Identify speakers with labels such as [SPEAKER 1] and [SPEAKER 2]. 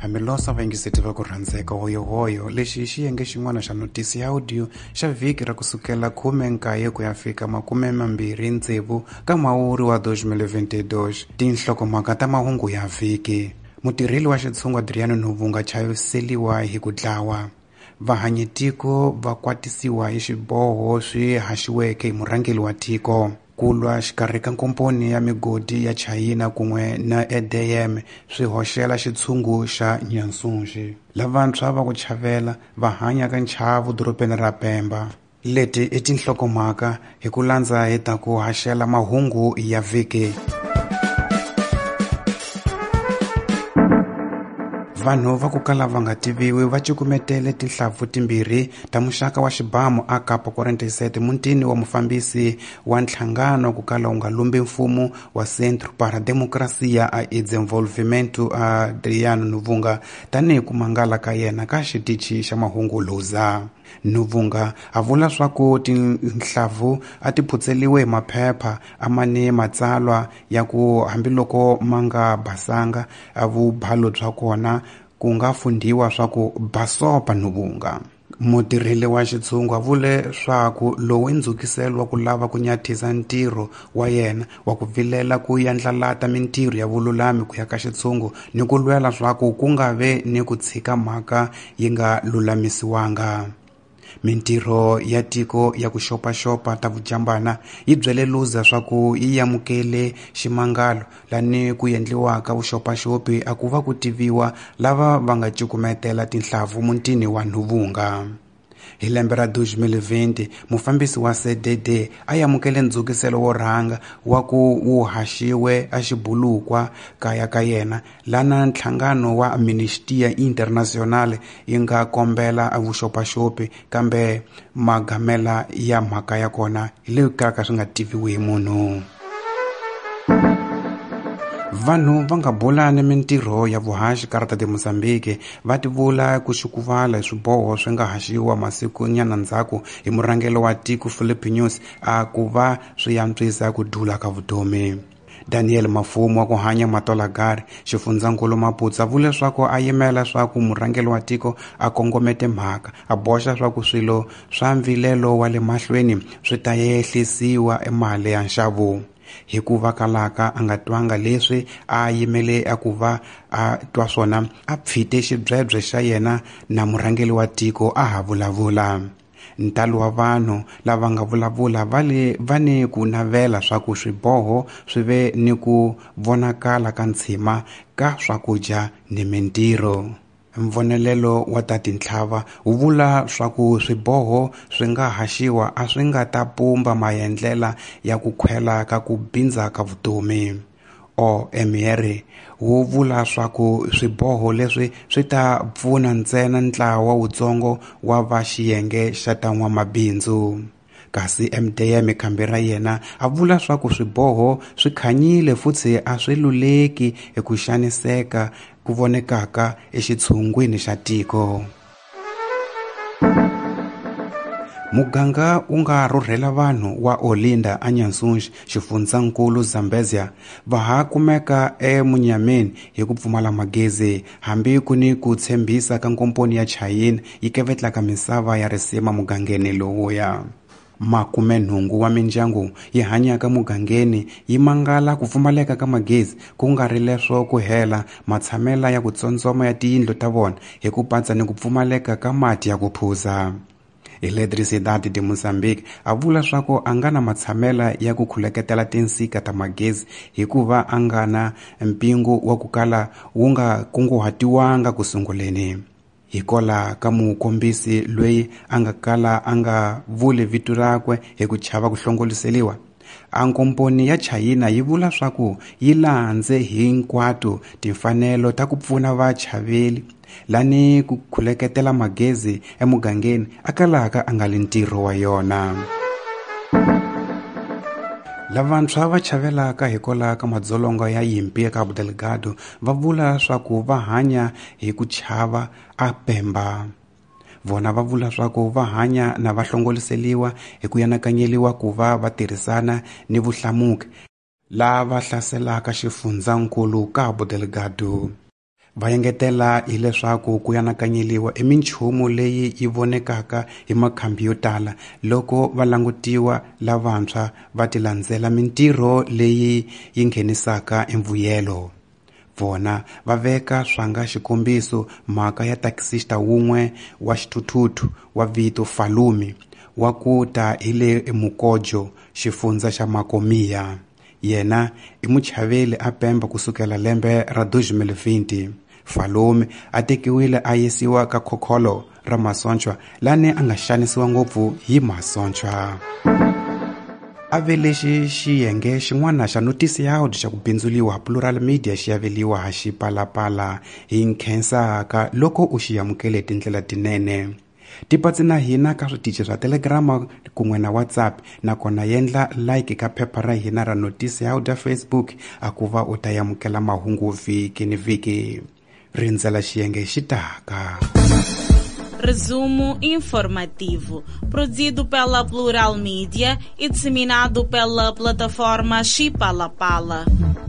[SPEAKER 1] Hamilosa vaingiseti va ku rhandzeka hoyohoyo lexi i xiyenge xin'wana xa notisi ya audio xa vhiki ra kusukela 19 ku ya fika 26 ka Mhawuri wa 2022. Tinhlokomhaka ta mahungu ya vhiki. Mutirheli wa xitshungu Adriano Novunga chayiseliwa hi ku dlawa. Vahanyetiko va kwatisiwa hi swiboho swi haxiweke hi murhangeli wa tiko. Kulwa xikarhi ka nkomponi ya migodi ya China kun'we na EDM swi hoxela xitshungu xa Nyansunxi. Lavantshwa va ku chavela va hanya ka nchavu doropeni ra Pemba. Leti i tinhlokomhaka hi ku landza hi ta ku haxela mahungu ya vhiki. Vanhu va ku kala va nga tiviwi va cukumetele tinhlampfu timbirhi ta muxaka wa xibamu a Kapa 47 mutini wa mufambisi wa nhlangano ku kala wu nga lombi mfumo wa Centro para Democracia a Desenvolvimento Adriano Novunga tanihi ku mangala ka yena ka xitichi xa mahungu Luza. Novunga a vula swa ku tinhlampfu a ti phutseliwe hi maphepha a mani matsalwa ya ku hambiloko ma nga basanga a vubhalo bya kona ku nga fundiwa swa ku basopa Novunga. Mutirheli wa xitshungu a vule swaku lowu ndzukiselo wa ku lava ku nyathisa ntirho wa yena wa ku vilela ku yandlalata mintirho ya vululami ku ya ka xitshungu ni ku lwela swaku ku nga ve ni ku tshika mhaka yi nga lulamisiwanga. Mintirho ya tiko ya ku xopaxopa ta vujambana yi byele Luza swa ku yi amukele ximangalo lani ku endliwaka vuxopaxopi a ku va ku tiviwa lava va nga cukumetela tinhlampfu mutini wa Novunga. Hi lembe ra 2020 mufambisi wa CDD a amukele ndzukiselo wo rhanga wa ku wu haxiwe a xibulukwa kaya ka yena lana nhlangano wa Amnistia International yi nga kombela vuxopaxopi kambe magamela ya mhaka ya kona hi le ka swi nga tiviwi hi munhu. Vanhu va nga bolani mintirho ya vuhaxi karata de Mozambique va tivula ku xikuvala hi swiboho swi nga haxiwa masiku nyana ndzhaku hi murhangelo wa tiko Philip News a ku va swi yantswisa ku dula ka vutomi. Daniel Mafumo wa ku hanya Matolagari xifundzakulu Maputsa vule swaku a yimela swaku murhangeli wa tiko a kongomete mhaka a boxa swaku swilo swa mvilelo wa le mahlweni swi ta yehlisiwa emali ya nxavo. Hi ku va kalaka a nga twanga leswi a yimele a ku va a twa swona a pfite xibyebye xa yena na murhangeli wa tiko a ha vulavula. Ntalo wa vanhu lava nga vulavula va ni ku navela swa ku swiboho swi ve ni ku vonakala ka ntshima ka swakudya ni mintirho. Mvonelelo wa ta tinhlava wu vula swa ku swiboho swi nga haxiwa a swi nga ta pumba maendlela ya ku khwela ka ku bindza ka vutomi. Emere wu vula swa ku swiboho leswi swi ta pfuna ntsena ntlawa wutsongo wa va xiyenge xa ta n'wamabindzu. Kasi MDM khambi ra yena a vula swa ku swiboho swi khanyile futsi a swi luleki hi ku xaniseka ku vonekaka exitshungwini xa tiko. Muganga u nga rhurhela vanhu wa Olinda a Nyansunxi xifundzakulu Zambezia va ha kumeka emunyameni hi ku pfumala magezi hambi ku ni ku tshembisa ka nkomponi ya China yi kevetlaka misava ya risima mugangeni lowuya. 80 wa mindyangu yi hanyaka mugangeni yi mangala ku pfumaleka ka magezi ku nga ri leswo ku hela matshamela ya ku tsontsoma ya tiyindlu ta vona hi ku patsa ni ku pfumaleka ka mati ya ku phuza. Electricidade de Mozambique a vula swa ku a nga na matshamela ya ku khuleketela tinsika ta magezi hikuva a nga na mpingu wa ku kala wu nga kunguhatiwanga ku sunguleni. Hikola ka mukombisi loyi a nga kala a nga vuli vito rakwe hi ku chava ku hlongoliseliwa. A nkomponi ya China yi vula swa ku yi landze hinkwato timfanelo ta ku pfuna vachaveli lani ku khuleketela magezi emugangeni a kalaka a nga li ntirho wa yona. Lavantshwa va chavelaka hikola ka madzolonga ya yimpi ya Cabo Delgado va vula swa ku va hanya hi ku chava a Pemba. Vona va vula swa ku va hanya na vahlongoliseliwa hi ku yanakanyeliwa ku va tirhisana ni vuhlamuki lava hlaselaka xifundzakulu Cabo Delgado. Va engetela hileswaku ku yanakanyeliwa minchumu leyi yi vonekaka hi makhompyutara loko va langutiwa lavantshwa va ti landzela mintirho leyi yi nghenisaka mbuyelo. Vona va veka swanga xikombiso mhaka ya taxista wun'we wa xithuthuthu wa vito Falumi wa ku ta hi le Mukojo, xifundza xa Makomiya. Yena i muchaveli a Pemba kusukela lembe ra 2020. Falumi a tekiwile a yisiwa ka khokholo ra masochwa lani a nga xanisiwa ngopfu hi masochwa. A ve lexi xiyenge xin'wana xa notisi ya audio xa ku bindzuriwa Plural Media xi yaveliwa ha xipalapala hi Nkhensaka loko u xi amukele hi tindlela tinene. Tipatsi na hina ka switichi swa Telegram kun'we na WhatsApp, nakona yendla like ka phepha ra hina ra notisi ya audio Facebook a ku va u ta amukela mahungu vhiki ni vhiki. Rindzela xiyenge xitaka.
[SPEAKER 2] Resumo informativo, produzido pela Plural Media e disseminado pela plataforma Chipalapala.